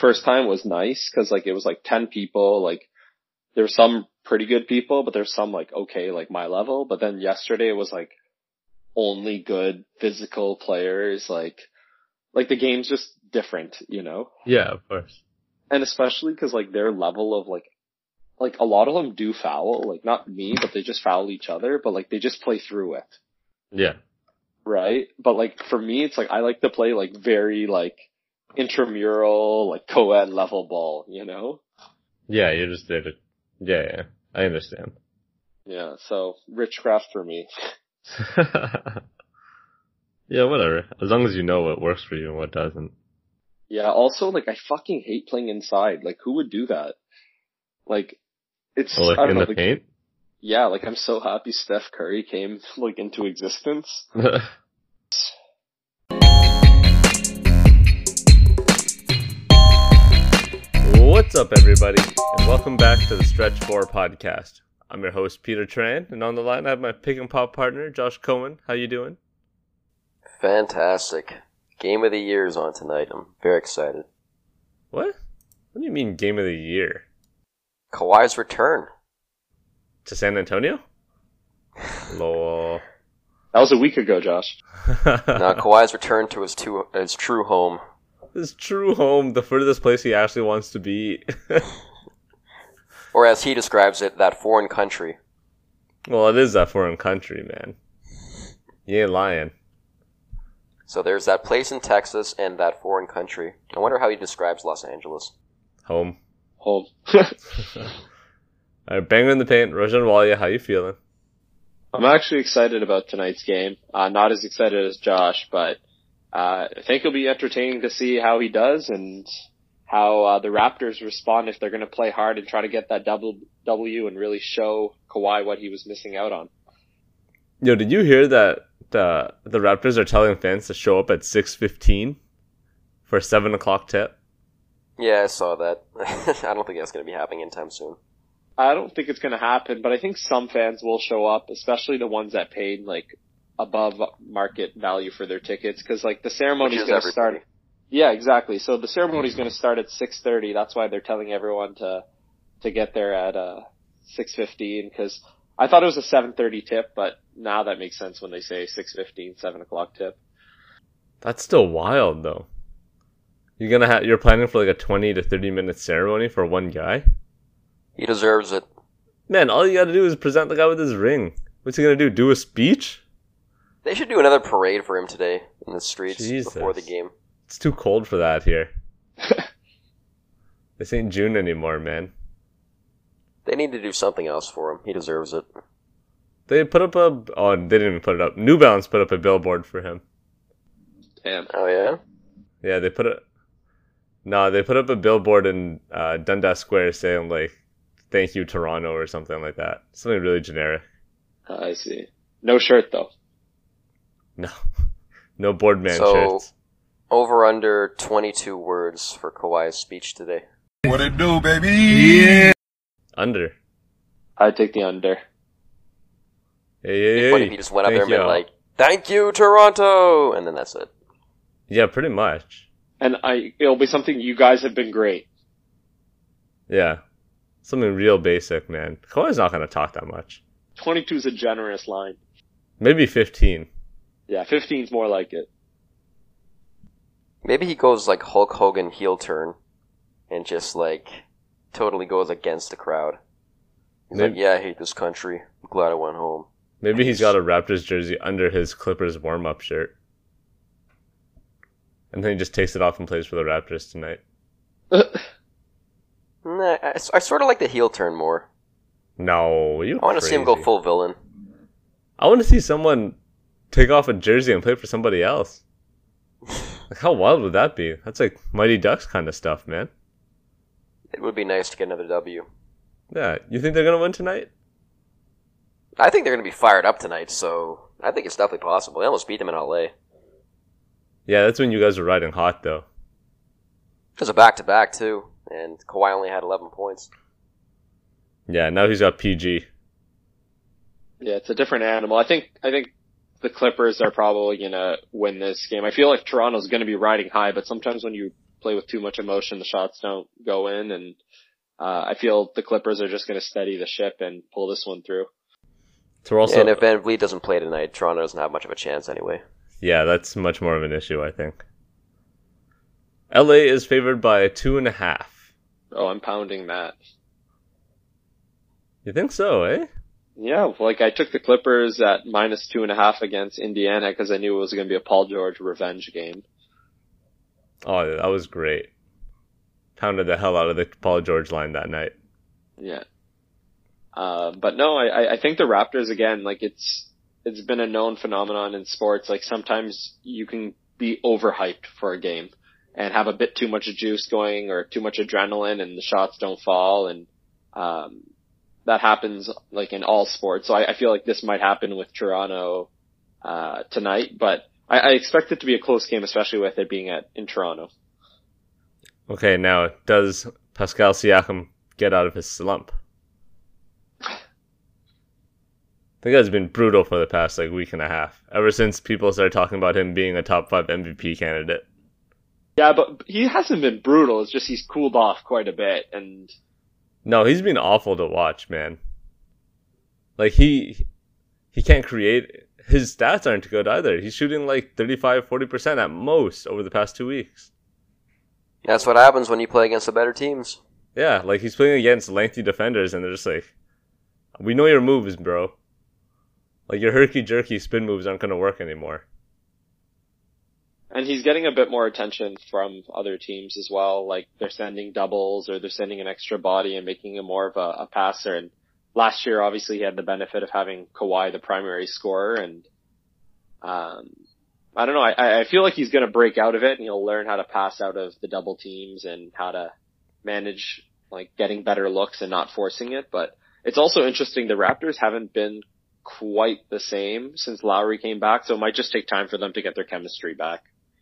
first time was nice because like it was like 10 people. Like there were some pretty good people, but there's some like okay, like my level. But then yesterday it was like only good physical players. Like the game's just different, you know? Yeah, of course. And especially because like their level of like a lot of them do foul, like not me, but they just foul each other, but like they just play through it. Yeah. Right? But like for me, it's like I like to play like very like intramural, like co-ed level ball, you know? Yeah, you just did it. Yeah, I understand. Yeah, so Richcraft for me. Yeah, whatever. As long as you know what works for you and what doesn't. Yeah, also like I fucking hate playing inside. Like who would do that? Like it's Like I don't in know, the like, paint? yeah, like I'm so happy Steph Curry came like into existence. What's up, everybody, and welcome back to the Stretch 4 podcast. I'm your host, Peter Tran, and on the line I have my pick and pop partner, Josh Cohen. How you doing? Fantastic. Game of the year is on tonight. I'm very excited. What? What do you mean game of the year? Kawhi's return. To San Antonio? Lol. That was a week ago, Josh. Now Kawhi's return to his true home. His true home, the furthest place he actually wants to be. Or as he describes it, that foreign country. Well, it is that foreign country, man. You ain't lying. So there's that place in Texas and that foreign country. I wonder how he describes Los Angeles. Home. Home. Alright, banger in the paint. Rajan Walia, how you feeling? I'm actually excited about tonight's game. Not as excited as Josh, but I think it'll be entertaining to see how he does and how the Raptors respond if they're going to play hard and try to get that double W and really show Kawhi what he was missing out on. Yo, did you hear that the Raptors are telling fans to show up at 6:15 for a 7 o'clock tip? Yeah, I saw that. I don't think that's going to be happening anytime soon. I don't think it's going to happen, but I think some fans will show up, especially the ones that paid like above market value for their tickets, because like the ceremony is going to start. Yeah, exactly. So the ceremony is going to start at 6:30. That's why they're telling everyone to get there at 6:15. Because I thought it was a 7:30 tip, but now that makes sense when they say 6:15, 7 o'clock tip. That's still wild, though. You're planning for like a 20 to 30 minute ceremony for one guy? He deserves it. Man, all you gotta do is present the guy with his ring. What's he gonna do? Do a speech? They should do another parade for him today in the streets before the game. It's too cold for that here. This ain't June anymore, man. They need to do something else for him. He deserves it. They put up they didn't even put it up. New Balance put up a billboard for him. Damn. Oh, yeah? Yeah, they put up a billboard in Dundas Square saying like, "Thank you, Toronto," or something like that. Something really generic. I see. No shirt though. No boardman shirts. Over under 22 words for Kawhi's speech today. What it do, baby? Yeah. Under. I'd take the under. Hey. What if he just went up there and been like, "Thank you, Toronto," and then that's it. Yeah, pretty much. And it'll be something you guys have been great. Yeah. Something real basic, man. Kawhi's not gonna talk that much. 22 is a generous line. Maybe 15. Yeah, 15's more like it. Maybe he goes like Hulk Hogan heel turn and just like totally goes against the crowd. He's like, "Yeah, I hate this country. I'm glad I went home." Maybe he's got a Raptors jersey under his Clippers warm-up shirt. And then he just takes it off and plays for the Raptors tonight. Nah, I sort of like the heel turn more. No, I want to see him go full villain. I want to see someone take off a jersey and play for somebody else. Like, how wild would that be? That's like Mighty Ducks kind of stuff, man. It would be nice to get another W. Yeah, you think they're going to win tonight? I think they're going to be fired up tonight, so I think it's definitely possible. They almost beat them in LA. Yeah, that's when you guys were riding hot, though. It was a back-to-back, too, and Kawhi only had 11 points. Yeah, now he's got PG. Yeah, it's a different animal. I think the Clippers are probably gonna win this game. I feel like Toronto's gonna be riding high, but sometimes when you play with too much emotion, the shots don't go in, and I feel the Clippers are just going to steady the ship and pull this one through. So also, and if Van Vliet doesn't play tonight, Toronto doesn't have much of a chance anyway. Yeah, that's much more of an issue, I think. LA is favored by 2.5. Oh, I'm pounding that. You think so, eh? Yeah, like I took the Clippers at -2.5 against Indiana because I knew it was going to be a Paul George revenge game. Oh, that was great. Pounded the hell out of the Paul George line that night. Yeah. But no, I think the Raptors, again, like it's been a known phenomenon in sports. Like sometimes you can be overhyped for a game and have a bit too much juice going or too much adrenaline and the shots don't fall, and that happens like in all sports. So I feel like this might happen with Toronto tonight, but I expect it to be a close game, especially with it being in Toronto. Okay, now does Pascal Siakam get out of his slump? The guy's been brutal for the past week and a half, ever since people started talking about him being a top 5 MVP candidate. Yeah, but he hasn't been brutal. It's just he's cooled off quite a bit, and no, he's been awful to watch, man. Like he can't create. His stats aren't good either. He's shooting 35-40% at most over the past 2 weeks. That's what happens when you play against the better teams. Yeah, he's playing against lengthy defenders, and they're just we know your moves, bro. Your herky-jerky spin moves aren't going to work anymore. And he's getting a bit more attention from other teams as well. They're sending doubles or they're sending an extra body and making him more of a passer. And last year, obviously, he had the benefit of having Kawhi the primary scorer. And I don't know. I feel like he's going to break out of it and he'll learn how to pass out of the double teams and how to manage getting better looks and not forcing it. But it's also interesting. The Raptors haven't been quite the same since Lowry came back, so it might just take time for them to get their chemistry back.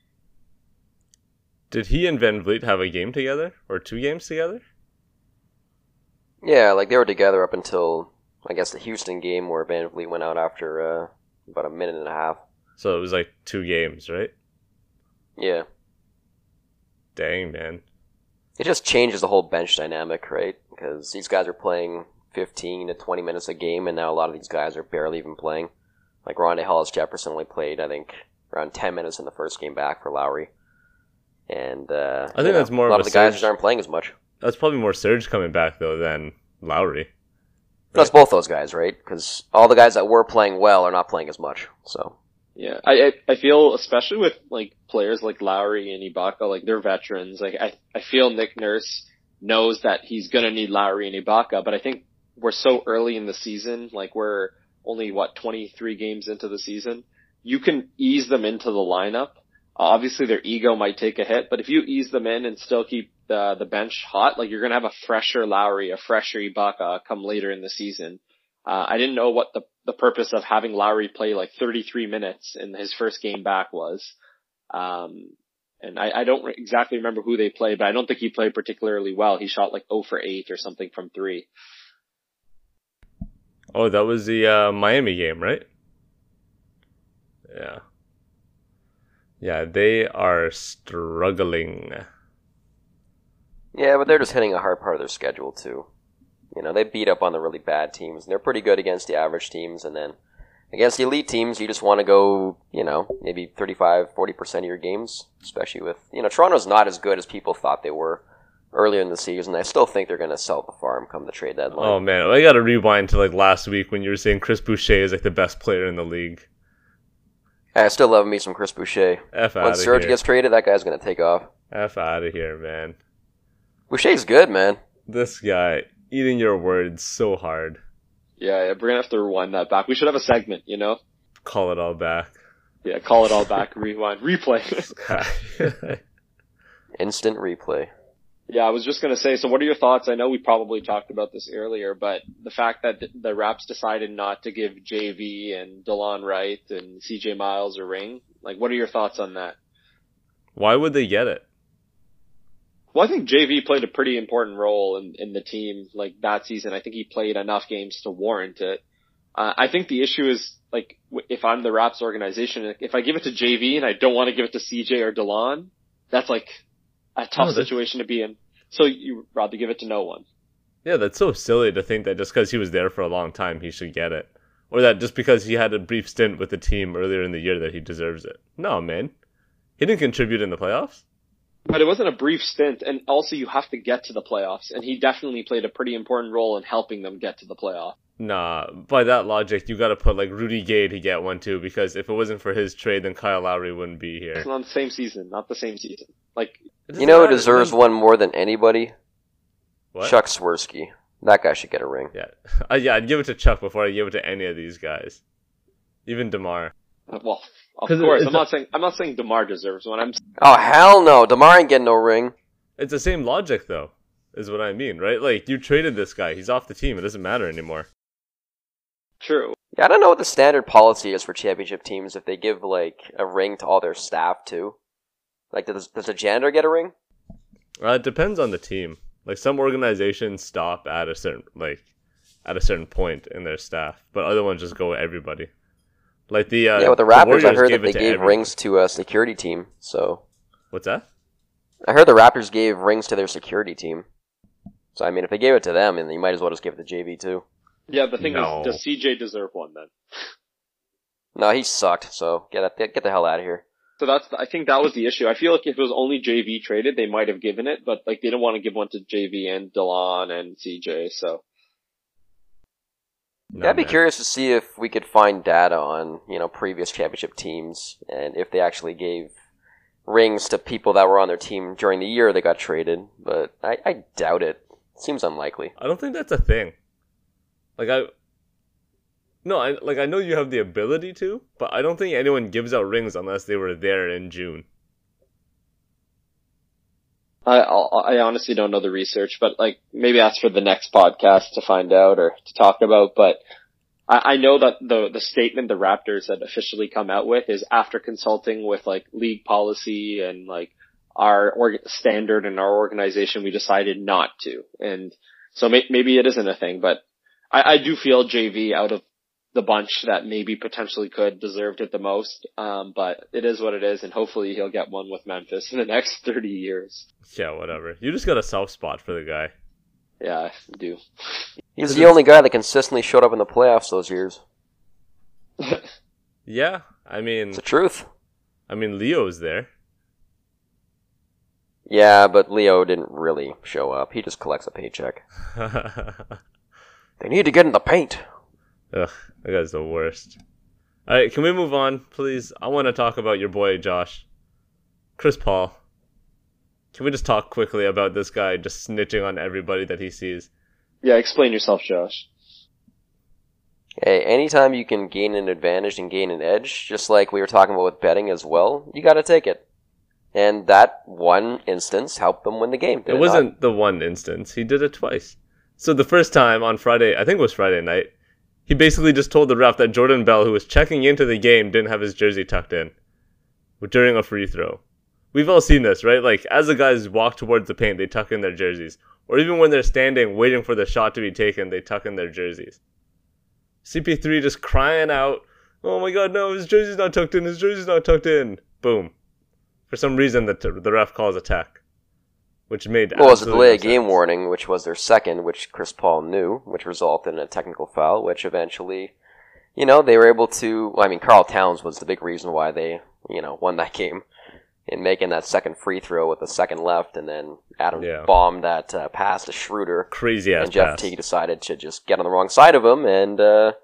Did he and Van Vliet have a game together? Or 2 games together? Yeah, they were together up until, I guess, the Houston game where Van Vliet went out after about a minute and a half. So it was 2 games, right? Yeah. Dang, man. It just changes the whole bench dynamic, right? Because these guys are playing 15 to 20 minutes a game, and now a lot of these guys are barely even playing. Rondae Hollis-Jefferson only played, I think, around 10 minutes in the first game back for Lowry. And I think that's more a lot of the guys just aren't playing as much. That's probably more Serge coming back, though, than Lowry. Right? That's both those guys, right? Because all the guys that were playing well are not playing as much, so... Yeah, I feel, especially with, players like Lowry and Ibaka, they're veterans. I feel Nick Nurse knows that he's gonna need Lowry and Ibaka, but I think we're so early in the season, we're only, 23 games into the season. You can ease them into the lineup. Obviously their ego might take a hit, but if you ease them in and still keep the bench hot, you're gonna have a fresher Lowry, a fresher Ibaka come later in the season. I didn't know what the purpose of having Lowry play 33 minutes in his first game back was. And I don't exactly remember who they played, but I don't think he played particularly well. He shot 0 for 8 or something from 3. Oh, that was the Miami game, right? Yeah. Yeah, they are struggling. Yeah, but they're just hitting a hard part of their schedule, too. They beat up on the really bad teams, and they're pretty good against the average teams, and then against the elite teams, you just want to go, maybe 35-40% of your games, especially with, Toronto's not as good as people thought they were earlier in the season. I still think they're going to sell the farm come the trade deadline. Oh, man, I got to rewind to last week when you were saying Chris Boucher is the best player in the league. I still love me some Chris Boucher. When Serge gets traded, that guy's going to take off. F out of here, man. Boucher's good, man. This guy, eating your words so hard. Yeah, we're going to have to rewind that back. We should have a segment, Call it all back. Yeah, call it all back, rewind, replay. Instant replay. Yeah, I was just going to say, so what are your thoughts? I know we probably talked about this earlier, but the fact that the Raps decided not to give JV and DeLon Wright and CJ Miles a ring, what are your thoughts on that? Why would they get it? Well, I think JV played a pretty important role in the team, that season. I think he played enough games to warrant it. I think the issue is, if I'm the Raps organization, if I give it to JV and I don't want to give it to CJ or DeLon, that's a tough situation to be in. So you'd rather give it to no one. Yeah, that's so silly to think that just because he was there for a long time, he should get it. Or that just because he had a brief stint with the team earlier in the year that he deserves it. No, man. He didn't contribute in the playoffs. But it wasn't a brief stint, and also you have to get to the playoffs, and he definitely played a pretty important role in helping them get to the playoffs. Nah, by that logic, you gotta put like Rudy Gay to get one too, because if it wasn't for his trade, then Kyle Lowry wouldn't be here. It's not the same season, not the same season. Like, you know who deserves one more than anybody? What? Chuck Swirsky. That guy should get a ring. Yeah, I'd give it to Chuck before I give it to any of these guys, even DeMar. Well, of course, I'm not saying DeMar deserves one. Oh hell no, DeMar ain't getting no ring. It's the same logic though, is what I mean, right? Like you traded this guy, he's off the team. It doesn't matter anymore. True. Yeah, I don't know what the standard policy is for championship teams if they give like a ring to all their staff too. Like, does a janitor get a ring? It depends on the team. Like some organizations stop at a certain point in their staff, but other ones just go with everybody. Like the with the Raptors, I heard that they gave everybody. rings to a security team. So what's that? I heard the Raptors gave rings to their security team. So I mean, if they gave it to them, then you might as well just give it to JV too. Yeah, the thing is, does CJ deserve one then? No, he sucked. So get the hell out of here. So I think that was the issue. I feel like if it was only JV traded, they might have given it, but like they didn't want to give one to JV and DeLon and CJ. So yeah, I'd be curious to see if we could find data on previous championship teams and if they actually gave rings to people that were on their team during the year they got traded. But I doubt it. Seems unlikely. I don't think that's a thing. I know you have the ability to, but I don't think anyone gives out rings unless they were there in June. I honestly don't know the research, but like maybe that's for the next podcast to find out or to talk about. But I know that the statement the Raptors had officially come out with is after consulting with like league policy and like our standard and our organization, we decided not to. And so maybe it isn't a thing, but I do feel JV out of the bunch that maybe potentially could deserved it the most. But it is what it is, and hopefully he'll get one with Memphis in the next 30 years. Yeah, whatever. You just got a soft spot for the guy. Yeah, I do. He's the only guy that consistently showed up in the playoffs those years. Yeah, I mean... It's the truth. I mean, Leo's there. Yeah, but Leo didn't really show up. He just collects a paycheck. They need to get in the paint. Ugh, that guy's the worst. Alright, can we move on, please? I want to talk about your boy, Josh. Chris Paul. Can we just talk quickly about this guy just snitching on everybody that he sees? Yeah, explain yourself, Josh. Hey, anytime you can gain an advantage and gain an edge, just like we were talking about with betting as well, you gotta take it. And that one instance helped them win the game. It wasn't the one instance. He did it twice. So the first time on Friday, I think it was Friday night, he basically just told the ref that Jordan Bell, who was checking into the game, didn't have his jersey tucked in during a free throw. We've all seen this, right? Like, as the guys walk towards the paint, they tuck in their jerseys. Or even when they're standing, waiting for the shot to be taken, they tuck in their jerseys. CP3 just crying out, oh my god, no, his jersey's not tucked in, his jersey's not tucked in. Boom. For some reason, the ref calls a tech. Which made well, it was a delay of game warning, which was their second, which Chris Paul knew, which resulted in a technical foul, which eventually, they were able to... Well, I mean, Karl Towns was the big reason why they, won that game in making that second free throw with a second left, and then Adam bombed that pass to Schroeder. Crazy ass And Jeff Teague decided to just get on the wrong side of him, and, that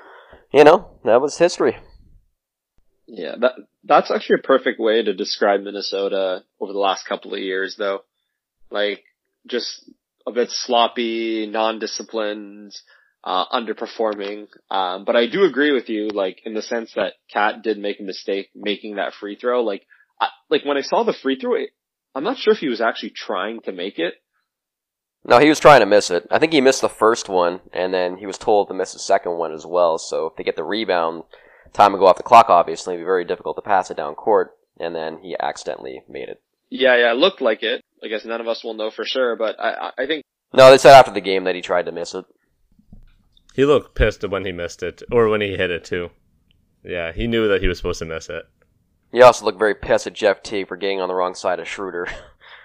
was history. Yeah, that's actually a perfect way to describe Minnesota over the last couple of years, though. Like, just a bit sloppy, non-disciplined, underperforming. But I do agree with you, like, in the sense that Kat did make a mistake making that free throw. Like when I saw the free throw, I'm not sure if he was actually trying to make it. No, he was trying to miss it. I think he missed the first one, and then he was told to miss the second one as well. So if they get the rebound, time to go off the clock, obviously, it'd be very difficult to pass it down court, and then he accidentally made it. Yeah, it looked like it. I guess none of us will know for sure, but I think... No, they said after the game that he tried to miss it. He looked pissed when he missed it, or when he hit it too. Yeah, he knew that he was supposed to miss it. He also looked very pissed at Jeff Teague for getting on the wrong side of Schroeder.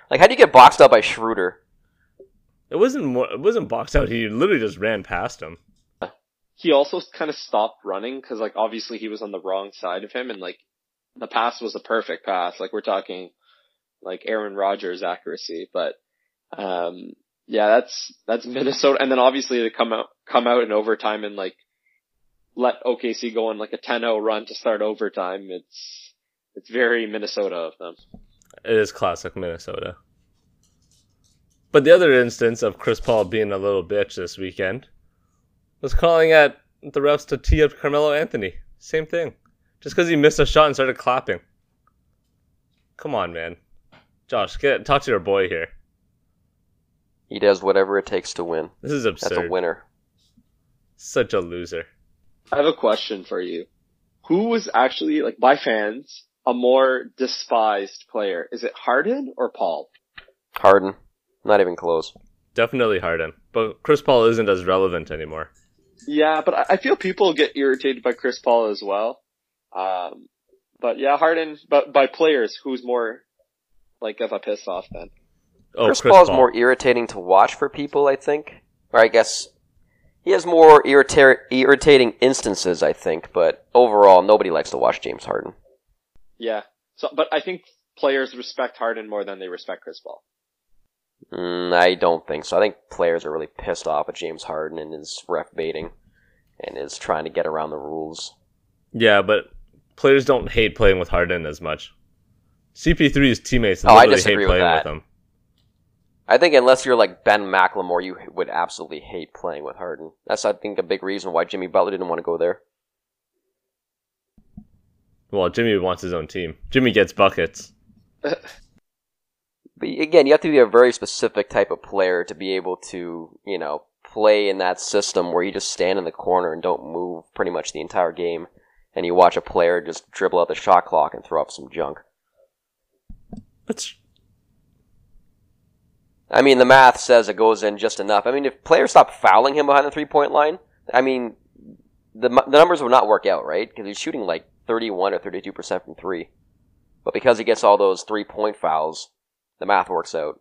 Like, how do you get boxed out by Schroeder? It wasn't boxed out. He literally just ran past him. He also kind of stopped running because, like, obviously he was on the wrong side of him, and like the pass was a perfect pass. Like, we're talking like Aaron Rodgers accuracy, but yeah, that's Minnesota. And then obviously to come out in overtime and like let OKC go on like a 10-0 run to start overtime. It's very Minnesota of them. It is classic Minnesota. But the other instance of Chris Paul being a little bitch this weekend was calling at the refs to tee up Carmelo Anthony. Same thing. Just because he missed a shot and started clapping. Come on, man. Josh, talk to your boy here. He does whatever it takes to win. This is absurd. That's a winner. Such a loser. I have a question for you. Who was actually, like, by fans, a more despised player? Is it Harden or Paul? Harden. Not even close. Definitely Harden. But Chris Paul isn't as relevant anymore. Yeah, but I feel people get irritated by Chris Paul as well. But yeah, Harden, but by players, who's more, like, of a piss off then? Oh, Chris Paul is more irritating to watch for people, I think. Or I guess he has more irritating instances, I think. But overall, nobody likes to watch James Harden. Yeah. So, but I think players respect Harden more than they respect Chris Paul. I don't think so. I think players are really pissed off at James Harden and his ref baiting and is trying to get around the rules. Yeah, but players don't hate playing with Harden as much. CP3's teammates literally hate playing with him. I think unless you're like Ben McLemore, you would absolutely hate playing with Harden. That's, I think, a big reason why Jimmy Butler didn't want to go there. Well, Jimmy wants his own team. Jimmy gets buckets. But again, you have to be a very specific type of player to be able to, play in that system where you just stand in the corner and don't move pretty much the entire game, and you watch a player just dribble out the shot clock and throw up some junk. I mean, the math says it goes in just enough. I mean, if players stop fouling him behind the three-point line, I mean, the numbers would not work out, right? Because he's shooting like 31 or 32% from three. But because he gets all those three-point fouls, the math works out.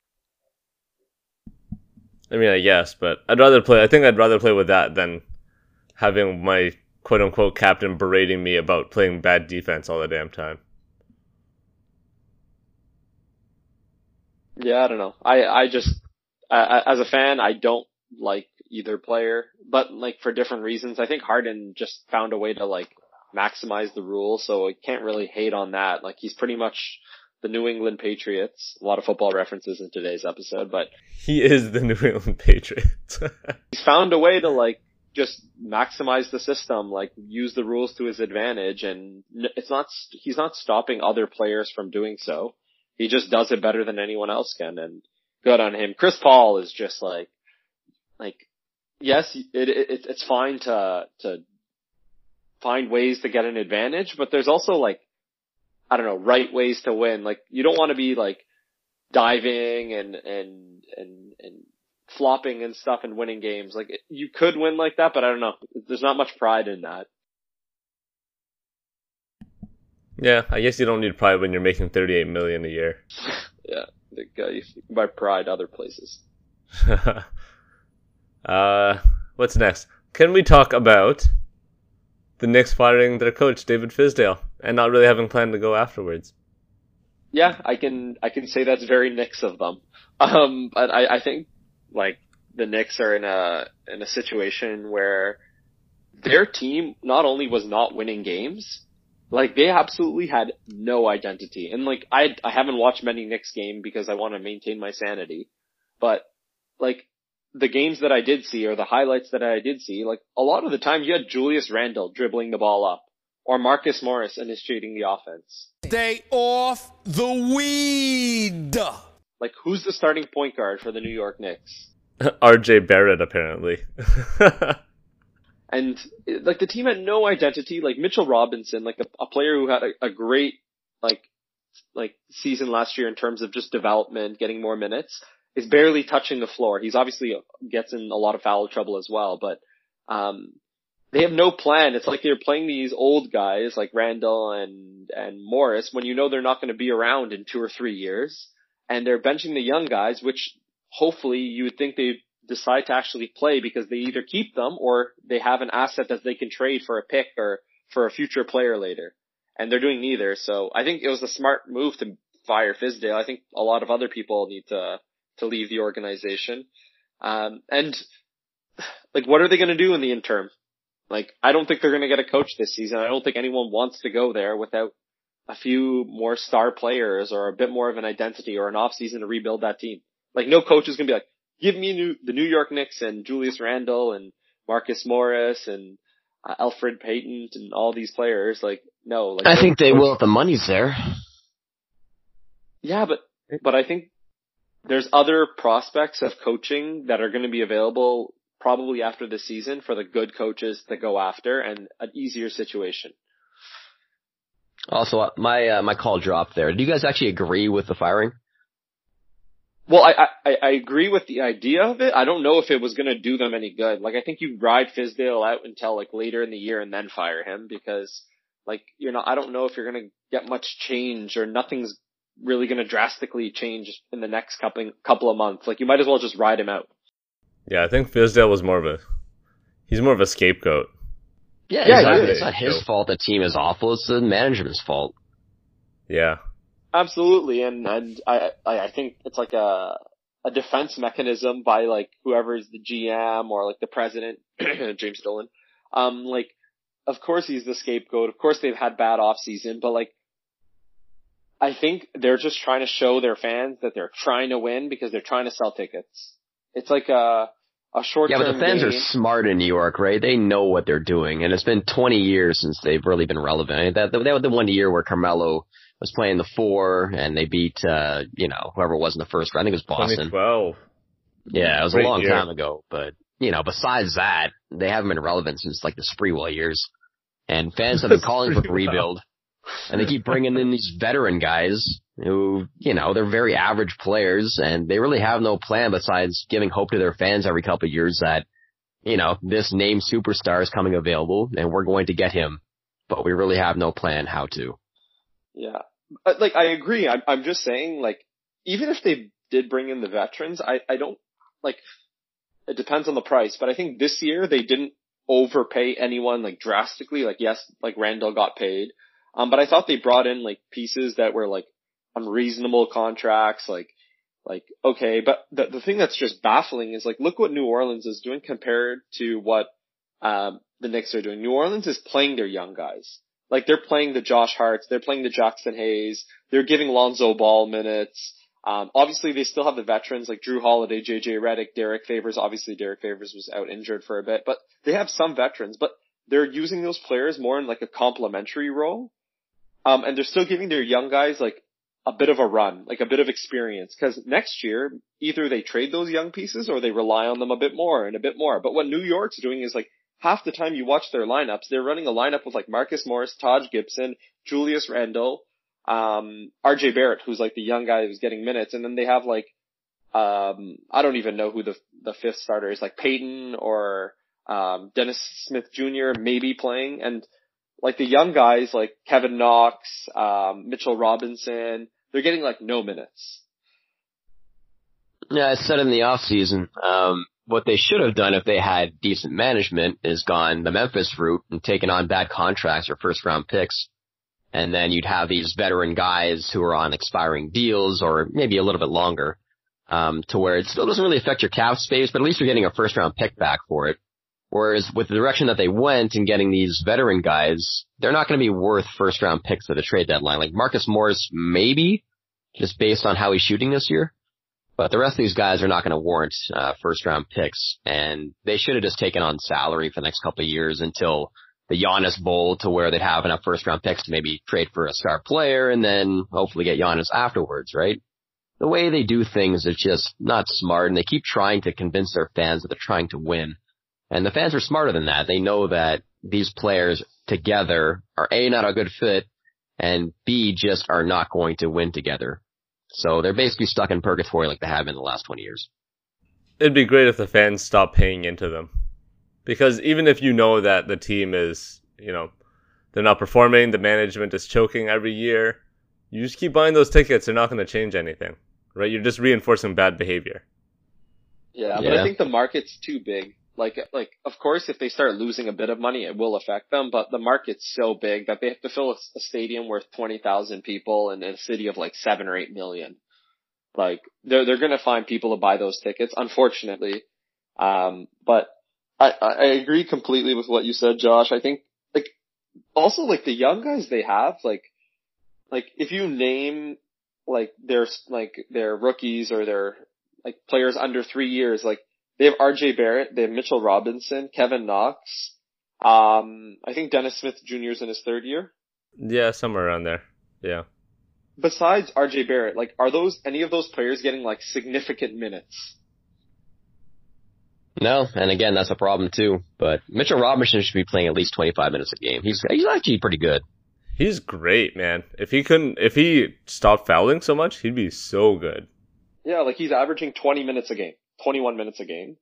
I mean, I guess, but I think I'd rather play with that than having my quote-unquote captain berating me about playing bad defense all the damn time. Yeah, I don't know. I just, as a fan, I don't like either player, but like for different reasons. I think Harden just found a way to like maximize the rules, so I can't really hate on that. Like, he's pretty much the New England Patriots. A lot of football references in today's episode, but he is the New England Patriots. He's found a way to like just maximize the system, like use the rules to his advantage, and he's not stopping other players from doing so. He just does it better than anyone else can, and good on him. Chris Paul is just like yes, it's fine to find ways to get an advantage, but there's also like, I don't know, right ways to win. Like, you don't want to be like diving and flopping and stuff and winning games. Like, you could win like that, but I don't know. There's not much pride in that. Yeah, I guess you don't need pride when you're making $38 million a year. Yeah, you can buy pride other places. What's next? Can we talk about the Knicks firing their coach, David Fizdale, and not really having planned to go afterwards? Yeah, I can say that's very Knicks of them. But I think like the Knicks are in a situation where their team not only was not winning games, like they absolutely had no identity. And like I haven't watched many Knicks games because I want to maintain my sanity, but like the games that I did see, or the highlights that I did see, like a lot of the time you had Julius Randle dribbling the ball up, or Marcus Morris initiating the offense. Stay off the weed! Like, who's the starting point guard for the New York Knicks? RJ Barrett, apparently. And like the team had no identity. Like Mitchell Robinson, like a player who had a great like season last year in terms of just development, getting more minutes, is barely touching the floor. He's obviously gets in a lot of foul trouble as well, but they have no plan. It's like they're playing these old guys like Randall and Morris when you know they're not going to be around in 2 or 3 years, and they're benching the young guys, which hopefully you would think they decide to actually play because they either keep them or they have an asset that they can trade for a pick or for a future player later. And they're doing neither. So I think it was a smart move to fire Fizdale. I think a lot of other people need to leave the organization. And like, what are they going to do in the interim? Like, I don't think they're going to get a coach this season. I don't think anyone wants to go there without a few more star players or a bit more of an identity or an off season to rebuild that team. Like, no coach is going to be like, give me the New York Knicks and Julius Randle and Marcus Morris and Elfrid Payton and all these players. Like, no. Like, I think they will if the money's there. Yeah, but I think there's other prospects of coaching that are going to be available probably after the season for the good coaches to go after and an easier situation. Also, my call dropped there. Do you guys actually agree with the firing? Well, I agree with the idea of it. I don't know if it was going to do them any good. Like, I think you ride Fizdale out until like later in the year and then fire him because like, I don't know if you're going to get much change or nothing's really going to drastically change in the next couple of months. Like, you might as well just ride him out. Yeah, I think Fizdale was he's more of a scapegoat. Yeah, exactly. It's not his fault the team is awful. It's the management's fault. Yeah. Absolutely. And I think it's like a defense mechanism by like whoever's the GM or like the president, James Dolan. Like, of course he's the scapegoat. Of course they've had bad off season, but like, I think they're just trying to show their fans that they're trying to win because they're trying to sell tickets. It's like a short-term Yeah, but the fans game. are smart in New York, right? They know what they're doing, and it's been 20 years since they've really been relevant. That was the one year where Carmelo was playing the 4, and they beat, whoever it was in the first round. I think it was Boston. 2012. Yeah, it was a long time ago, but, besides that, they haven't been relevant since, like, the Sprewell years. And fans have been calling for rebuild, and they keep bringing in these veteran guys who, they're very average players, and they really have no plan besides giving hope to their fans every couple of years that, this named superstar is coming available, and we're going to get him. But we really have no plan how to. Yeah. Like, I agree. I'm just saying, like, even if they did bring in the veterans, I don't, like, it depends on the price, but I think this year they didn't overpay anyone, like, drastically. Like, yes, like, Randall got paid. But I thought they brought in, like, pieces that were, like, unreasonable contracts, like, okay, but the thing that's just baffling is, like, look what New Orleans is doing compared to what, the Knicks are doing. New Orleans is playing their young guys. Like, they're playing the Josh Harts, they're playing the Jackson Hayes, they're giving Lonzo Ball minutes. Obviously they still have the veterans like Drew Holiday, JJ Redick, Derek Favors. Obviously Derek Favors was out injured for a bit, but they have some veterans, but they're using those players more in like a complementary role. And they're still giving their young guys like a bit of a run, like a bit of experience. Cause next year, either they trade those young pieces or they rely on them a bit more and a bit more. But what New York's doing is like half the time you watch their lineups, they're running a lineup with like Marcus Morris, Taj Gibson, Julius Randle, RJ Barrett, who's like the young guy who's getting minutes. And then they have like, I don't even know who the fifth starter is, like Peyton or, Dennis Smith Jr. maybe playing. And like the young guys like Kevin Knox, Mitchell Robinson, they're getting like no minutes. Yeah, I said in the off season, what they should have done if they had decent management is gone the Memphis route and taken on bad contracts or first round picks. And then you'd have these veteran guys who are on expiring deals or maybe a little bit longer, to where it still doesn't really affect your cap space, but at least you're getting a first round pick back for it. Whereas with the direction that they went and getting these veteran guys, they're not going to be worth first round picks at the trade deadline. Like Marcus Morris, maybe, just based on how he's shooting this year. But the rest of these guys are not going to warrant first round picks. And they should have just taken on salary for the next couple of years until the Giannis Bowl, to where they'd have enough first round picks to maybe trade for a star player and then hopefully get Giannis afterwards, right? The way they do things is just not smart, and they keep trying to convince their fans that they're trying to win. And the fans are smarter than that. They know that these players together are A, not a good fit, and B, just are not going to win together. So they're basically stuck in purgatory like they have in the last 20 years. It'd be great if the fans stopped paying into them. Because even if you know that the team is, they're not performing, the management is choking every year, you just keep buying those tickets, they're not going to change anything. right? You're just reinforcing bad behavior. Yeah, but I think the market's too big. Like, of course, if they start losing a bit of money, it will affect them, but the market's so big that they have to fill a stadium worth 20,000 people in a city of like 7 or 8 million. Like, they're gonna find people to buy those tickets, unfortunately. But I agree completely with what you said, Josh. I think, like, also, like, the young guys they have, like, if you name, like, their rookies or their, like, players under 3 years, like, they have RJ Barrett, they have Mitchell Robinson, Kevin Knox, I think Dennis Smith Jr. is in his 3rd year. Yeah, somewhere around there. Yeah. Besides RJ Barrett, like, are any of those players getting, like, significant minutes? No, and again, that's a problem too. But Mitchell Robinson should be playing at least 25 minutes a game. He's actually pretty good. He's great, man. If he stopped fouling so much, he'd be so good. Yeah, like, he's averaging 20 minutes a game. 21 minutes a game.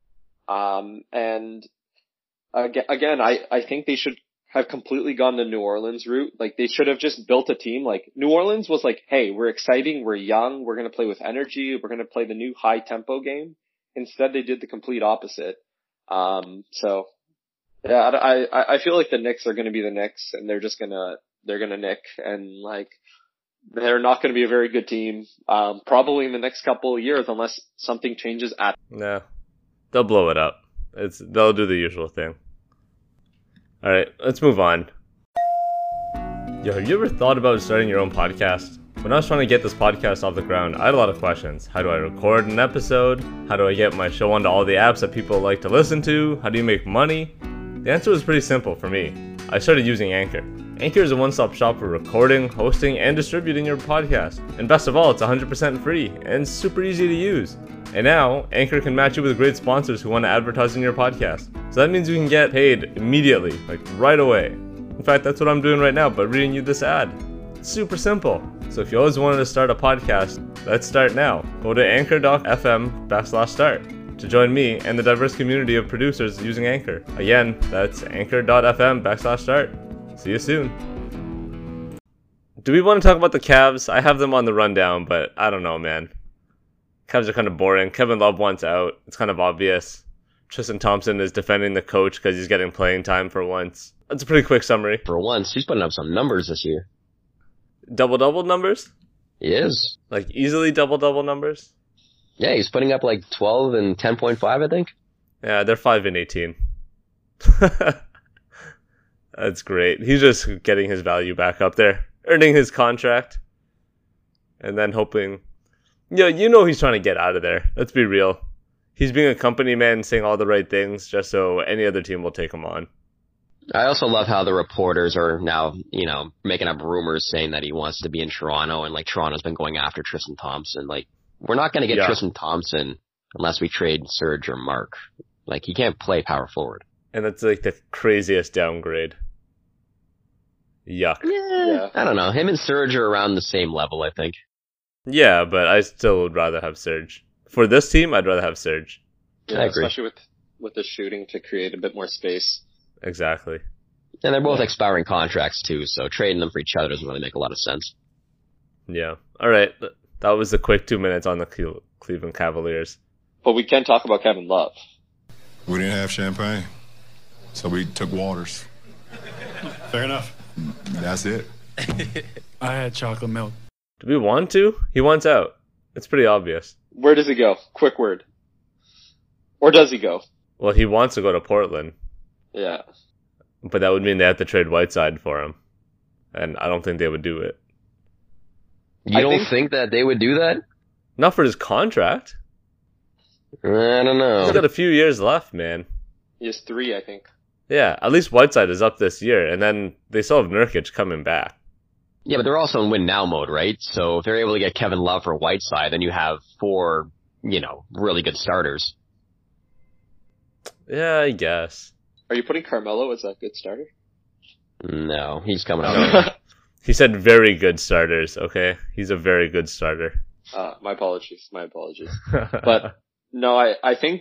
And again, I think they should have completely gone the New Orleans route. Like, they should have just built a team. Like, New Orleans was like, hey, we're exciting, we're young, we're going to play with energy, we're going to play the new high tempo game. Instead, they did the complete opposite. So, yeah, I feel like the Knicks are going to be the Knicks, and they're going to nick, and, like, they're not going to be a very good team, probably in the next couple of years unless something changes No. They'll blow it up. They'll do the usual thing. Alright, let's move on. Yo, have you ever thought about starting your own podcast? When I was trying to get this podcast off the ground, I had a lot of questions. How do I record an episode? How do I get my show onto all the apps that people like to listen to? How do you make money? The answer was pretty simple for me. I started using Anchor. Anchor is a one-stop shop for recording, hosting, and distributing your podcast. And best of all, it's 100% free and super easy to use. And now, Anchor can match you with great sponsors who want to advertise in your podcast. So that means you can get paid immediately, like right away. In fact, that's what I'm doing right now by reading you this ad. It's super simple. So if you always wanted to start a podcast, let's start now. Go to anchor.fm/start to join me and the diverse community of producers using Anchor. Again, that's anchor.fm/start. See you soon. Do we want to talk about the Cavs? I have them on the rundown, but I don't know, man. Cavs are kind of boring. Kevin Love wants out. It's kind of obvious. Tristan Thompson is defending the coach because he's getting playing time for once. That's a pretty quick summary. For once, he's putting up some numbers this year. Double-double numbers? He is. Like easily double-double numbers? Yeah, he's putting up like 12 and 10.5, I think. Yeah, they're 5 and 18. That's great. He's just getting his value back up there, earning his contract, and then hoping. Yeah, you know he's trying to get out of there. Let's be real. He's being a company man, saying all the right things just so any other team will take him on. I also love how the reporters are now, making up rumors saying that he wants to be in Toronto, and like Toronto's been going after Tristan Thompson. Like, we're not going to get Tristan Thompson unless we trade Serge or Mark. Like, he can't play power forward. And that's like the craziest downgrade. Yuck. Yeah. I don't know. Him and Serge are around the same level, I think. Yeah, but I still would rather have Serge. For this team, I'd rather have Serge. Yeah, I agree. Especially with the shooting to create a bit more space. Exactly. And they're both expiring contracts too, so trading them for each other doesn't really make a lot of sense. Yeah. All right. That was the quick 2 minutes on the Cleveland Cavaliers. But we can talk about Kevin Love. We didn't have champagne, so we took waters. Fair enough. That's it. I had chocolate milk. Do we want to? He wants out. It's pretty obvious. Where does he go? Quick word. Or does he go? Well, he wants to go to Portland. Yeah. But that would mean they have to trade Whiteside for him. And I don't think they would do it. You don't think that they would do that? Not for his contract. I don't know. He's got a few years left, man. He has 3, I think. Yeah, at least Whiteside is up this year, and then they still have Nurkic coming back. Yeah, but they're also in win-now mode, right? So if they're able to get Kevin Love for Whiteside, then you have 4, really good starters. Yeah, I guess. Are you putting Carmelo as a good starter? No, he's coming up. He said very good starters, okay? He's a very good starter. My apologies. But no, I think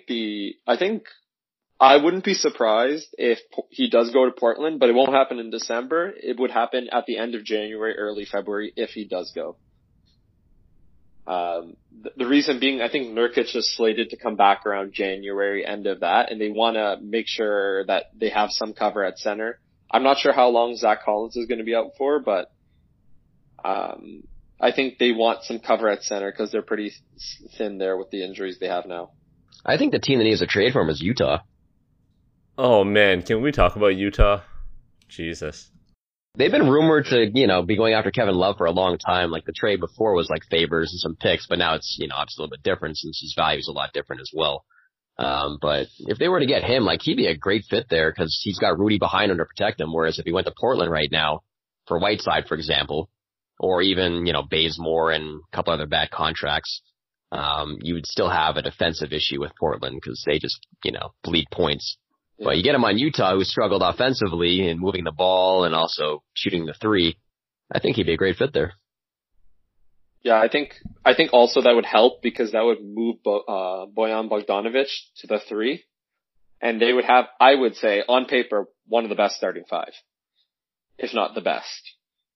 I wouldn't be surprised if he does go to Portland, but it won't happen in December. It would happen at the end of January, early February if he does go. The reason being, I think Nurkic is slated to come back around January, end of that, and they want to make sure that they have some cover at center. I'm not sure how long Zach Collins is going to be out for, but I think they want some cover at center because they're pretty thin there with the injuries they have now. I think the team that needs to trade for him is Utah. Oh man, can we talk about Utah? Jesus. They've been rumored to, be going after Kevin Love for a long time. Like the trade before was like favors and some picks, but now it's, obviously a little bit different since his value is a lot different as well. But if they were to get him, like he'd be a great fit there because he's got Rudy behind him to protect him. Whereas if he went to Portland right now for Whiteside, for example, or even, Bazemore and a couple other bad contracts, you would still have a defensive issue with Portland because they just, bleed points. Yeah. But you get him on Utah, who struggled offensively in moving the ball and also shooting the three. I think he'd be a great fit there. Yeah, I think also that would help because that would move Bojan Bogdanovic to the three, and they would have, I would say, on paper, one of the best starting five, if not the best.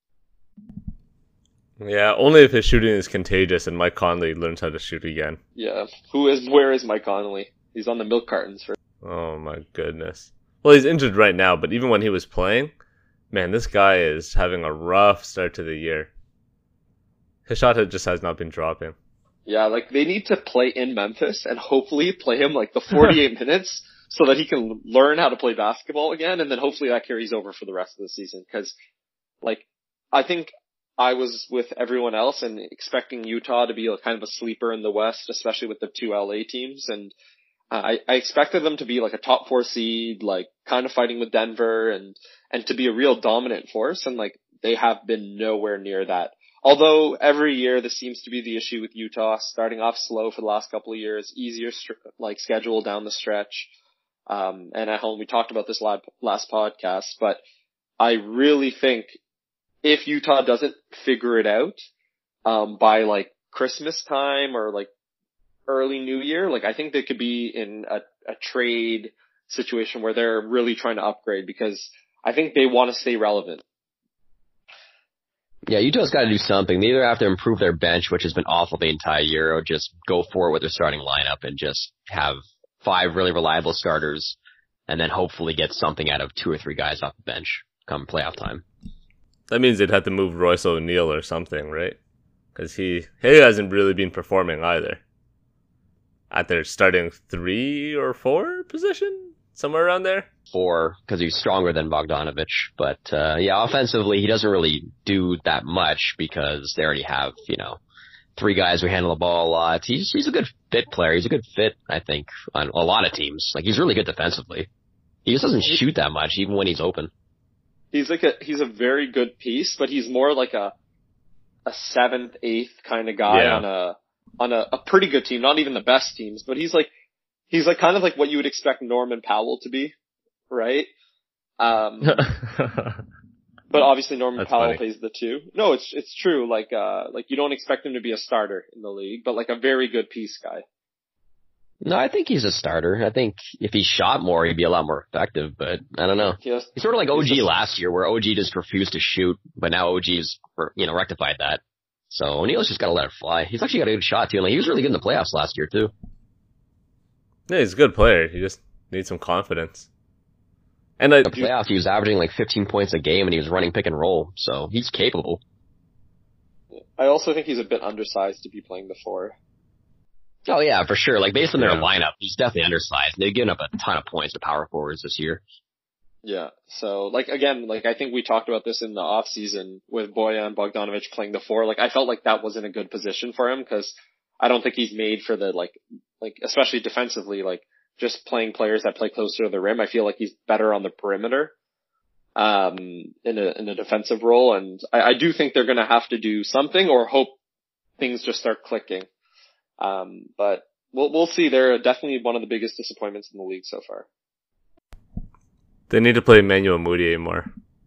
Yeah, only if his shooting is contagious and Mike Conley learns how to shoot again. Yeah, where is Mike Conley? He's on the milk cartons for. Oh my goodness. Well, he's injured right now, but even when he was playing, man, this guy is having a rough start to the year. His shot just has not been dropping. Yeah, like they need to play in Memphis and hopefully play him like the 48 minutes so that he can learn how to play basketball again, and then hopefully that carries over for the rest of the season. Because, like, I think I was with everyone else and expecting Utah to be kind of a sleeper in the West, especially with the two LA teams, and I expected them to be like a top 4 seed, like kind of fighting with Denver and to be a real dominant force. And like they have been nowhere near that. Although every year this seems to be the issue with Utah, starting off slow for the last couple of years, easier schedule down the stretch. And at home we talked about this last podcast, but I really think if Utah doesn't figure it out, by like Christmas time or like early New Year, like I think they could be in a trade situation where they're really trying to upgrade because I think they want to stay relevant. Yeah, Utah's got to do something. They either have to improve their bench, which has been awful the entire year, or just go forward with their starting lineup and just have 5 really reliable starters and then hopefully get something out of 2 or 3 guys off the bench come playoff time. That means they'd have to move Royce O'Neal or something, right? Because he hasn't really been performing either. At their starting 3 or 4 position? Somewhere around there? 4, because he's stronger than Bogdanovic. But, yeah, offensively, he doesn't really do that much because they already have, 3 guys who handle the ball a lot. He's a good fit player. He's a good fit, I think, on a lot of teams. Like, he's really good defensively. He just doesn't shoot that much, even when he's open. He's a very good piece, but he's more like a 7th, 8th kind of guy on a pretty good team, not even the best teams, but he's like kind of like what you would expect Norman Powell to be, right? But obviously Norman Powell plays the 2. No, it's true. Like you don't expect him to be a starter in the league, but like a very good piece guy. No, I think he's a starter. I think if he shot more, he'd be a lot more effective, but I don't know. He's sort of like OG last year, where OG just refused to shoot, but now OG's, rectified that. So O'Neal's just gotta let it fly. He's actually got a good shot too. Like, he was really good in the playoffs last year too. Yeah, he's a good player. He just needs some confidence. And in the playoffs, he was averaging like 15 points a game, and he was running pick and roll, so he's capable. I also think he's a bit undersized to be playing the 4. Oh yeah, for sure. Like based on their lineup, he's definitely undersized. They've given up a ton of points to power forwards this year. Yeah. So like again, like I think we talked about this in the off season with Bojan Bogdanovic playing the 4. Like I felt like that wasn't a good position for him because I don't think he's made for the like especially defensively, like just playing players that play closer to the rim. I feel like he's better on the perimeter in a defensive role, and I do think they're going to have to do something or hope things just start clicking. But we'll see. They're definitely one of the biggest disappointments in the league so far. They need to play Emmanuel Mudiay more.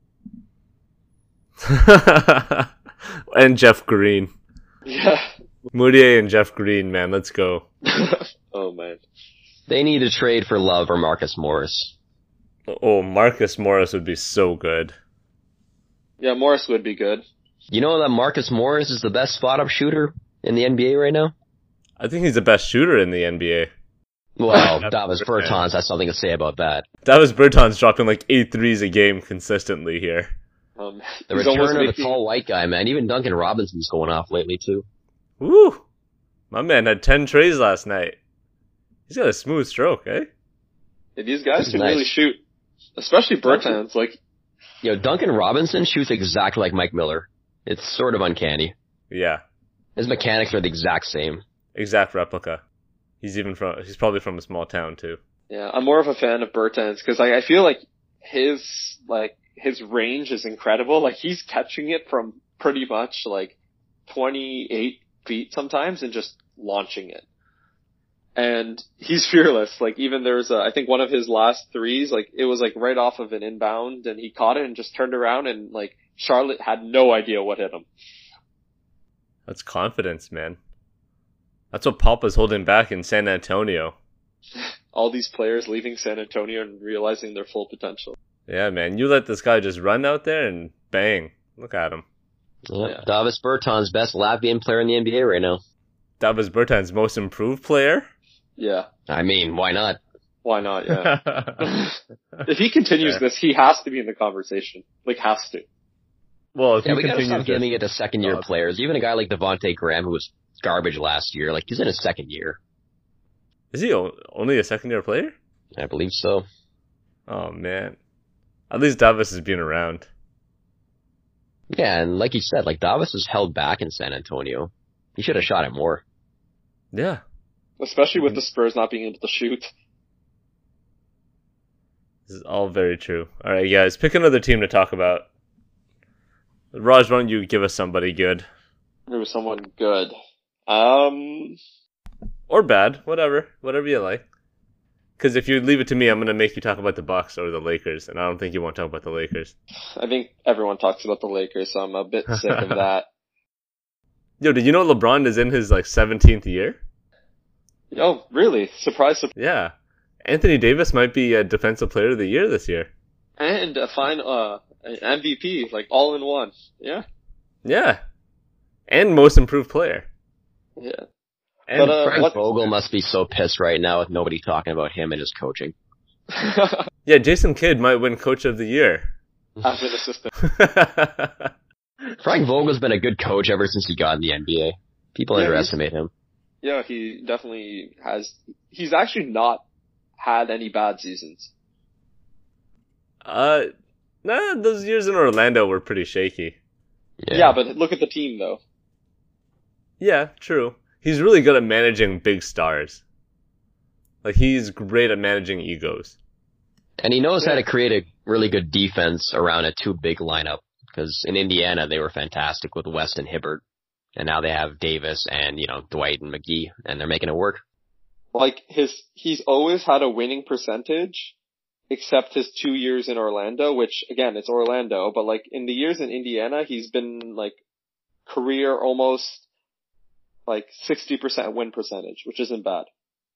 And Jeff Green. Yeah. Mudiay and Jeff Green, man, let's go. Oh man. They need to trade for Love or Marcus Morris. Oh, Marcus Morris would be so good. Yeah, Morris would be good. You know that Marcus Morris is the best spot-up shooter in the NBA right now? I think he's the best shooter in the NBA. Well, Davis Bertans has something to say about that. Davis Bertans dropping like 8 threes a game consistently here. The return of a tall white guy, man. Even Duncan Robinson's going off lately, too. Woo! My man had 10 trays last night. He's got a smooth stroke, eh? Yeah, these guys can really shoot. Especially Bertans. Duncan Robinson shoots exactly like Mike Miller. It's sort of uncanny. Yeah. His mechanics are the exact same. Exact replica. He's probably from a small town too. Yeah, I'm more of a fan of Bertans because I feel like his range is incredible. Like he's catching it from pretty much 28 feet sometimes and just launching it. And he's fearless. Like even there's I think one of his last threes, it was right off of an inbound and he caught it and just turned around and Charlotte had no idea what hit him. That's confidence, man. That's what Papa's holding back in San Antonio. All these players leaving San Antonio and realizing their full potential. Yeah, man. You let this guy just run out there and bang. Look at him. Yeah. Davis Bertans, best Latvian player in the NBA right now. Davis Bertans, most improved player? Yeah. I mean, why not? Why not, yeah. If he continues this, he has to be in the conversation. Has to. Well, if we gotta stop giving it to second-year players. Even a guy like Devontae Graham, who was garbage last year, he's in his second year. Is he only a second-year player? I believe so. Oh, man. At least Davis has been around. Yeah, and like you said, Davis is held back in San Antonio. He should have shot it more. Yeah. Especially with the Spurs not being able to shoot. This is all very true. All right, guys, pick another team to talk about. Raj, why don't you give us somebody good? There was someone good. Or bad, whatever you like. Because if you leave it to me, I'm going to make you talk about the Bucks or the Lakers, and I don't think you want to talk about the Lakers. I think everyone talks about the Lakers, so I'm a bit sick of that. Yo, did you know LeBron is in his 17th year? Oh, really? Surprise. Yeah. Anthony Davis might be a Defensive Player of the Year this year. And a fine an MVP, all in one. Yeah. Yeah. And Most Improved Player. Yeah. And Frank Vogel must be so pissed right now with nobody talking about him and his coaching. Yeah, Jason Kidd might win Coach of the Year. As an assistant. Frank Vogel's been a good coach ever since he got in the NBA. People underestimate him. Yeah, he definitely has. He's actually not had any bad seasons. Nah, those years in Orlando were pretty shaky. Yeah, but look at the team, though. Yeah, true. He's really good at managing big stars. He's great at managing egos. And he knows how to create a really good defense around a too big lineup. Because in Indiana, they were fantastic with West and Hibbert. And now they have Davis and, Dwight and McGee. And they're making it work. He's always had a winning percentage, except his 2 years in Orlando, which, again, it's Orlando. But, in the years in Indiana, he's been, career almost, 60% win percentage, which isn't bad.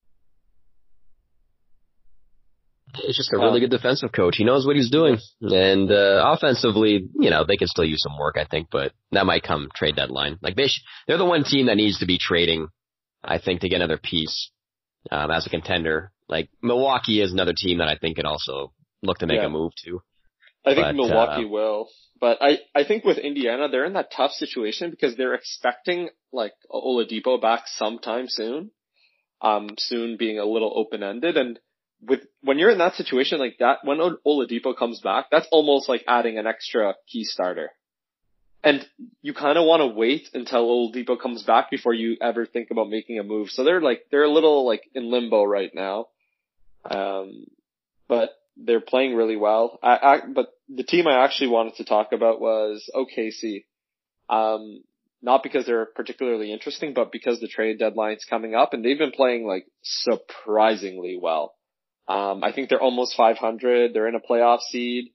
It's just a really good defensive coach. He knows what he's doing. And offensively, they can still use some work, I think, but that might come trade deadline. They're the one team that needs to be trading, I think, to get another piece as a contender. Milwaukee is another team that I think can also look to make a move to. I think Milwaukee will. But I think with Indiana, they're in that tough situation because they're expecting, Oladipo back sometime soon. Soon being a little open-ended. And when you're in that situation like that, when Oladipo comes back, that's almost like adding an extra key starter. And you kind of want to wait until Oladipo comes back before you ever think about making a move. So they're a little in limbo right now. But they're playing really well. But the team I actually wanted to talk about was OKC. Not because they're particularly interesting, but because the trade deadline's coming up and they've been playing surprisingly well. I think they're almost 500. They're in a playoff seed.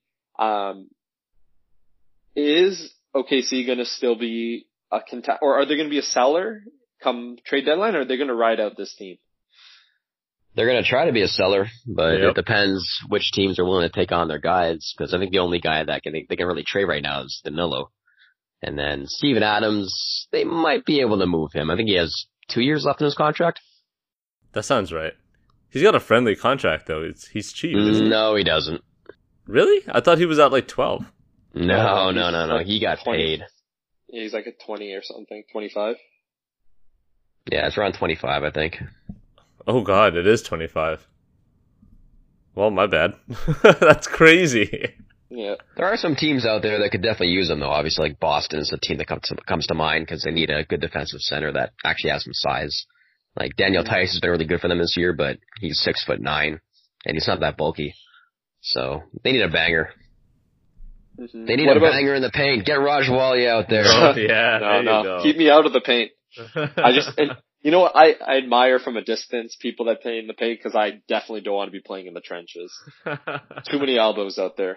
Is OKC going to still be a or are they going to be a seller come trade deadline, or are they going to ride out this team? They're going to try to be a seller, but it depends which teams are willing to take on their guys, because I think the only guy that they can really trade right now is Danilo. And then Steven Adams, they might be able to move him. I think he has 2 years left in his contract. That sounds right. He's got a friendly contract, though. He's cheap, isn't he? No, he doesn't. Really? I thought he was at like 12. No. He got 20. paid. Yeah, he's like at 20 or something. 25? Yeah, it's around 25, I think. Oh god, it is 25. Well, my bad. That's crazy. Yeah. There are some teams out there that could definitely use him, though. Obviously, like Boston is a team that comes to mind because they need a good defensive center that actually has some size. Like Daniel Tice has been really good for them this year, but he's 6'9", and he's not that bulky. So they need a banger. Mm-hmm. They need a banger in the paint. Get Raj Wali out there. Oh, yeah, no. Keep me out of the paint. You know what? I admire from a distance people that play in the paint because I definitely don't want to be playing in the trenches. Too many elbows out there.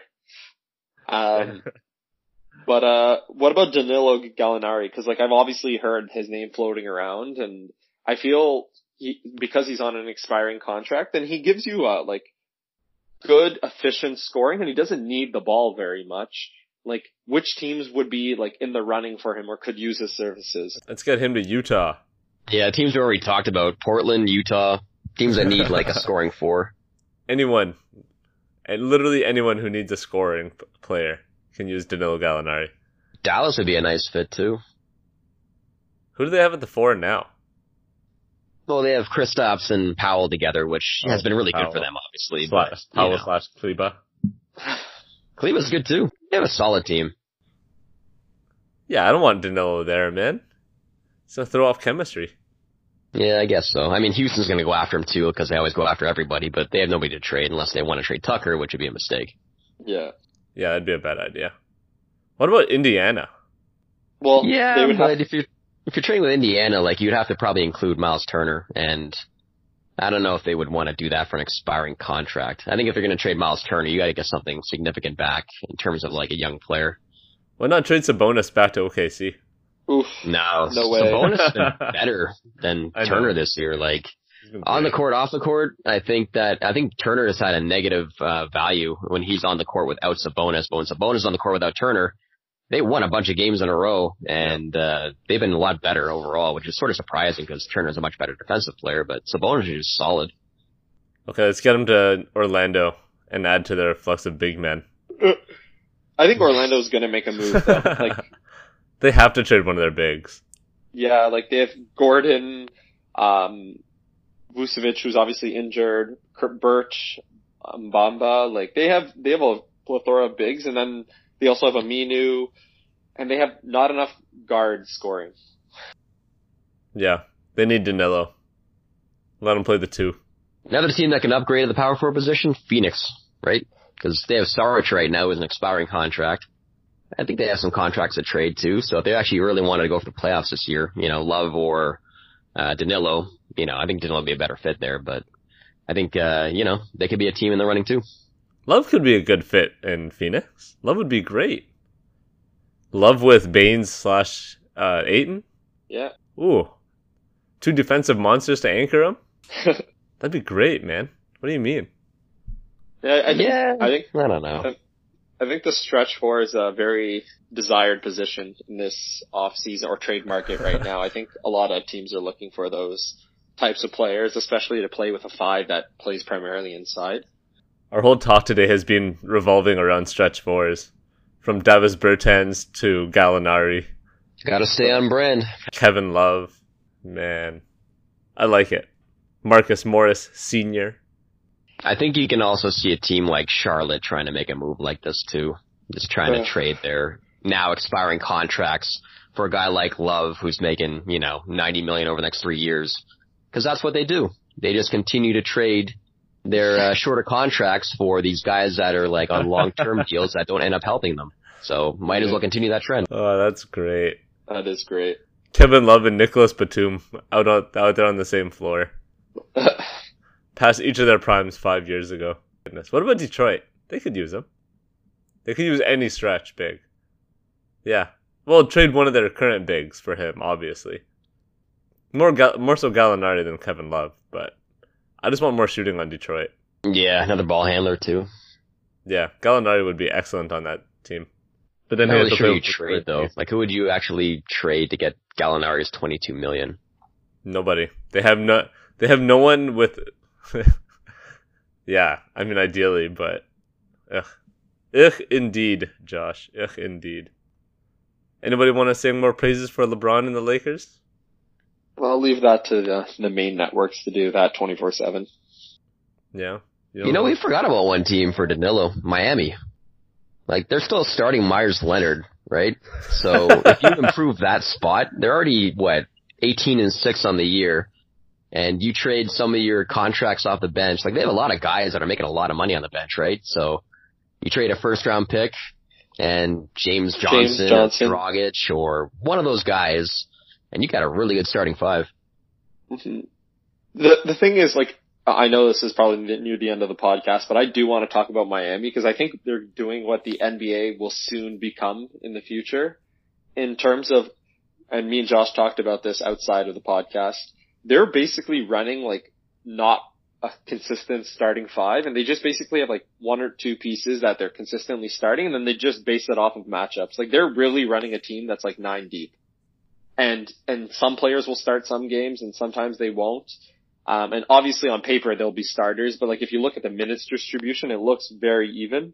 But what about Danilo Gallinari? Because like I've obviously heard his name floating around, and I feel because he's on an expiring contract, then he gives you like good, efficient scoring, and he doesn't need the ball very much. Like, which teams would be like in the running for him or could use his services? Let's get him to Utah. Yeah, teams we already talked about. Portland, Utah, teams that need like a scoring four. Anyone. And literally anyone who needs a scoring player can use Danilo Gallinari. Dallas would be a nice fit too. Who do they have at the 4 now? Well, they have Kristaps and Powell together, which has been really good for them, obviously. Powell / Kleba. Kleba's good too. They have a solid team. Yeah, I don't want Danilo there, man. It's gonna throw off chemistry. Yeah, I guess so. I mean, Houston's gonna go after him too, because they always go after everybody, but they have nobody to trade unless they want to trade Tucker, which would be a mistake. Yeah. Yeah, that'd be a bad idea. What about Indiana? Well, yeah, but if you're trading with Indiana, like, you'd have to probably include Miles Turner, and I don't know if they would want to do that for an expiring contract. I think if you're going to trade Miles Turner, you got to get something significant back in terms of, like, a young player. Why not trade Sabonis back to OKC? Oof. No way. Sabonis has been better than Turner this year. Like, on the court, off the court, I think Turner has had a negative value when he's on the court without Sabonis. But when Sabonis is on the court without Turner, they won a bunch of games in a row, and they've been a lot better overall, which is sort of surprising because Turner's a much better defensive player, but Sabonis is just solid. Okay, let's get him to Orlando and add to their flux of big men. I think Orlando's going to make a move, though. Like, they have to trade one of their bigs. Yeah, like they have Gordon, Vucevic, who's obviously injured, Birch, Mbamba. Like they have a plethora of bigs, and then they also have Aminu, and they have not enough guards scoring. Yeah, they need Danilo. Let him play the 2. Another team that can upgrade at the power forward position, Phoenix, right? Because they have Saric right now with an expiring contract. I think they have some contracts to trade too, so if they actually really wanted to go for the playoffs this year, Love or Danilo, I think Danilo would be a better fit there, but I think, they could be a team in the running too. Love could be a good fit in Phoenix. Love would be great. Love with Baines / Ayton? Yeah. Ooh. 2 defensive monsters to anchor him? That'd be great, man. What do you mean? Yeah, I don't know. I think the stretch 4 is a very desired position in this off-season or trade market right now. I think a lot of teams are looking for those types of players, especially to play with a 5 that plays primarily inside. Our whole talk today has been revolving around stretch 4s. From Davis Bertans to Gallinari. Gotta stay on brand. Kevin Love. Man. I like it. Marcus Morris Sr. I think you can also see a team like Charlotte trying to make a move like this too. Just trying to trade their now expiring contracts for a guy like Love who's making, $90 million over the next 3 years. Because that's what they do. They just continue to trade their shorter contracts for these guys that are like on long-term deals that don't end up helping them. So might as well continue that trend. Oh, that's great. That is great. Kevin Love and Nicholas Batum out there on the same floor. Past each of their primes 5 years ago. Goodness. What about Detroit? They could use them. They could use any stretch big. Yeah. Well, trade one of their current bigs for him, obviously. More so Gallinari than Kevin Love, but I just want more shooting on Detroit. Yeah, another ball handler too. Yeah, Gallinari would be excellent on that team. But then I'm not he really has to sure play you trade though. Like, who would you actually trade to get Gallinari's $22 million? Nobody. They have no one with. Yeah, I mean, ideally, but indeed, Josh. Indeed. Anybody want to sing more praises for LeBron and the Lakers? Well, I'll leave that to the main networks to do that 24/7. Yeah. You know, we forgot about one team for Danilo, Miami. Like, they're still starting Myers Leonard, right? So if you improve that spot, they're already, 18-6 on the year, and you trade some of your contracts off the bench. Like, they have a lot of guys that are making a lot of money on the bench, right? So you trade a first-round pick and James Johnson. Or Dragic or one of those guys, and you got a really good starting five. Mm-hmm. The thing is, like, I know this is probably near the end of the podcast, but I do want to talk about Miami because I think they're doing what the NBA will soon become in the future in terms of, and me and Josh talked about this outside of the podcast, they're basically running like not a consistent starting five, and they just basically have like one or two pieces that they're consistently starting, and then they just base it off of matchups. Like, they're really running a team that's like 9 deep. And some players will start some games and sometimes they won't. And obviously on paper they'll be starters, but like if you look at the minutes distribution, it looks very even.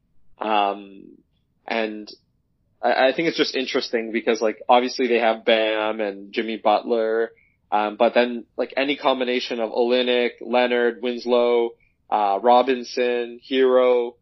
And I think it's just interesting because like obviously they have Bam and Jimmy Butler, but then like any combination of Olynyk, Leonard, Winslow, Robinson, Hero,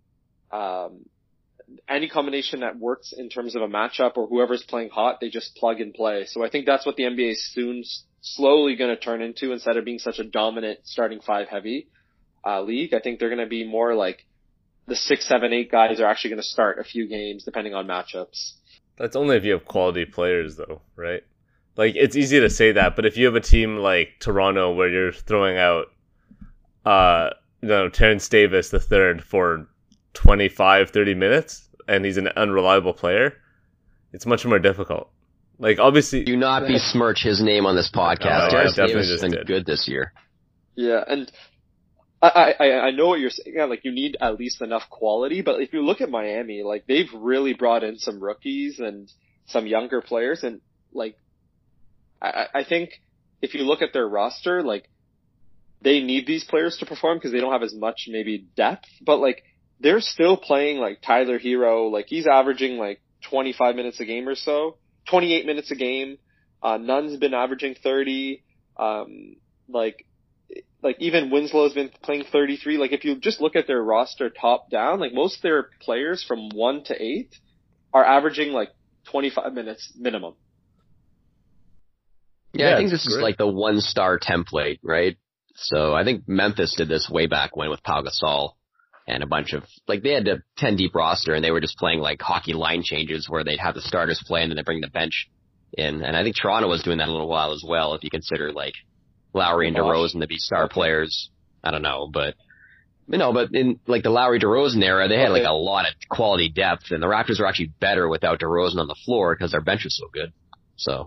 any combination that works in terms of a matchup or whoever's playing hot, they just plug and play. So I think that's what the NBA is soon slowly going to turn into instead of being such a dominant starting five heavy league. I think they're going to be more like the 6, 7, 8 guys are actually going to start a few games depending on matchups. That's only if you have quality players though, right? Like, it's easy to say that, but if you have a team like Toronto where you're throwing out, Terrence Davis the third for 25, 30 minutes and he's an unreliable player, it's much more difficult. Like, obviously, do not besmirch his name on this podcast. Terrence Davis has been good this year. Yeah, and I know what you're saying. Yeah, like, you need at least enough quality, but if you look at Miami, like, they've really brought in some rookies and some younger players, and like, I think if you look at their roster, like, they need these players to perform because they don't have as much maybe depth, but like, they're still playing like Tyler Hero, like he's averaging like 25 minutes a game or so. 28 minutes a game. Nunn's been averaging 30. Like even Winslow's been playing 33. Like, if you just look at their roster top down, like most of their players from 1 to 8 are averaging like 25 minutes minimum. Yeah, I think this is like the 1-star template, right? So I think Memphis did this way back when with Pau Gasol and a bunch of, like, they had a 10 deep roster and they were just playing like hockey line changes where they'd have the starters play and then they bring the bench in. And I think Toronto was doing that a little while as well, if you consider like Lowry and DeRozan to be star players. I don't know, but in like the Lowry DeRozan era, they had like a lot of quality depth, and the Raptors were actually better without DeRozan on the floor because their bench was so good. So,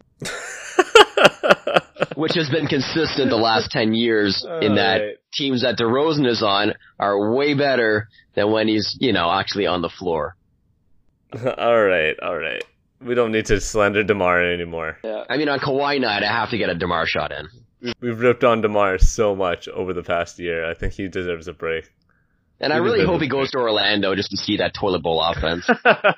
which has been consistent the last 10 years in that teams that DeRozan is on are way better than when he's, actually on the floor. All right. We don't need to slander DeMar anymore. Yeah. I mean, on Kawhi night, I have to get a DeMar shot in. We've ripped on DeMar so much over the past year. I think he deserves a break. And I really hope he goes to Orlando just to see that toilet bowl offense.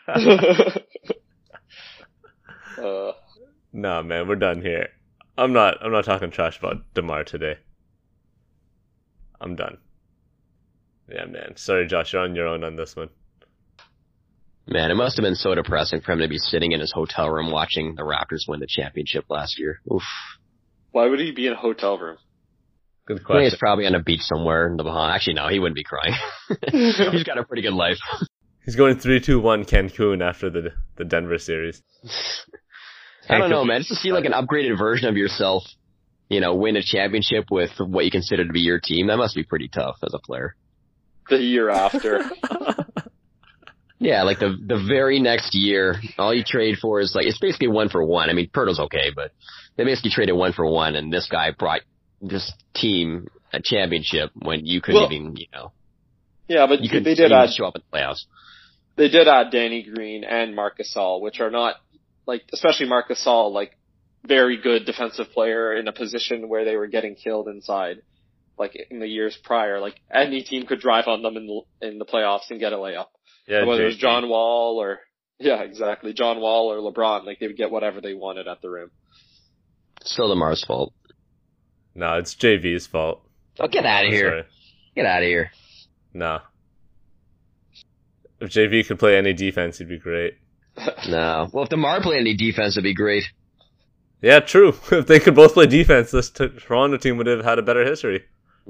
Nah, man, we're done here. I'm not talking trash about DeMar today. I'm done. Yeah, man. Sorry, Josh, you're on your own on this one. Man, it must have been so depressing for him to be sitting in his hotel room watching the Raptors win the championship last year. Oof. Why would he be in a hotel room? Good question. I think he's probably on a beach somewhere in the Bahamas. Actually, no, he wouldn't be crying. He's got a pretty good life. He's going 3-2-1 Cancun after the Denver series. I don't know, man. Just to see like an upgraded version of yourself, win a championship with what you consider to be your team, that must be pretty tough as a player. The year after. Yeah, like the very next year, all you trade for is like, it's basically 1-for-1. I mean, Pirtle's okay, but they basically traded 1-for-1, and this guy brought this team a championship when you couldn't even, Yeah, but you couldn't they did add show up in the playoffs. They did add Danny Green and Marc Gasol, which are not, like, especially Marc Gasol, like, very good defensive player in a position where they were getting killed inside, like, in the years prior. Like, any team could drive on them in the playoffs and get a layup. Yeah, whether it was John Wall or, yeah, exactly, John Wall or LeBron, like, they would get whatever they wanted at the rim. Still DeMar's fault. No, it's JV's fault. Oh, get out of here. Sorry. Get out of here. No. If JV could play any defense, he'd be great. No. Well, if DeMar played any defense, it'd be great. Yeah, true. If they could both play defense, this Toronto team would have had a better history.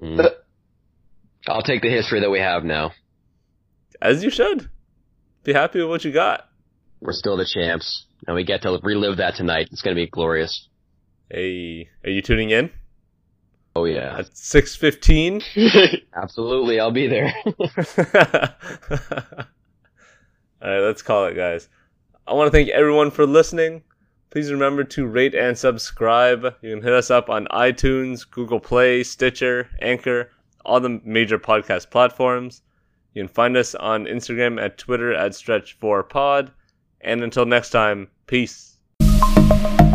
I'll take the history that we have now. As you should. Be happy with what you got. We're still the champs, and we get to relive that tonight. It's going to be glorious. Hey, are you tuning in? Oh, yeah. At 6:15? Absolutely, I'll be there. Alright, let's call it, guys. I want to thank everyone for listening. Please remember to rate and subscribe. You can hit us up on iTunes, Google Play, Stitcher, Anchor, all the major podcast platforms. You can find us on Instagram and Twitter at Stretch4Pod. And until next time, peace.